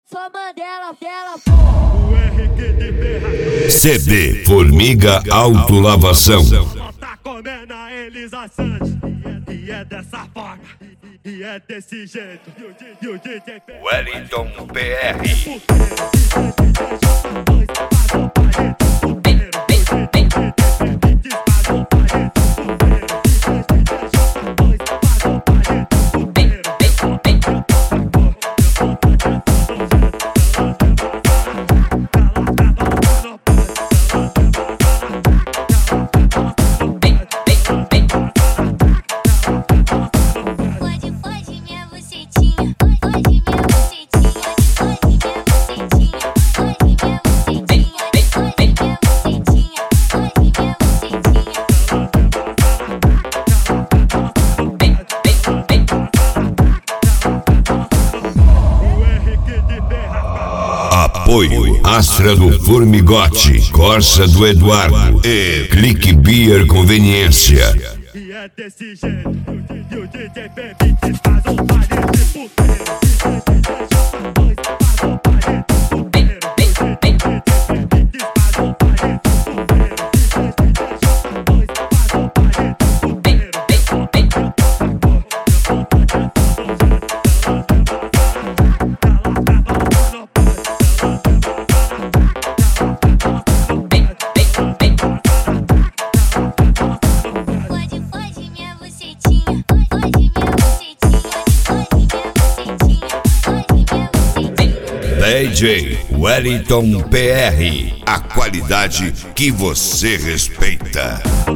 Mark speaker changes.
Speaker 1: Só Mandela,
Speaker 2: O RQ de Ferra.
Speaker 3: CD Formiga Autolavação.
Speaker 2: Tá comendo a Elisa Santos. E é dessa forma. E é desse jeito. E o DJ
Speaker 3: Wellington PR. Apoio Astra do Formigote, Corsa do Eduardo e Clique Beer Conveniência.
Speaker 2: E é desse jeito. E o DJ P20 faz um baile de puteiro.
Speaker 3: DJ Wellington PR, a qualidade que você respeita.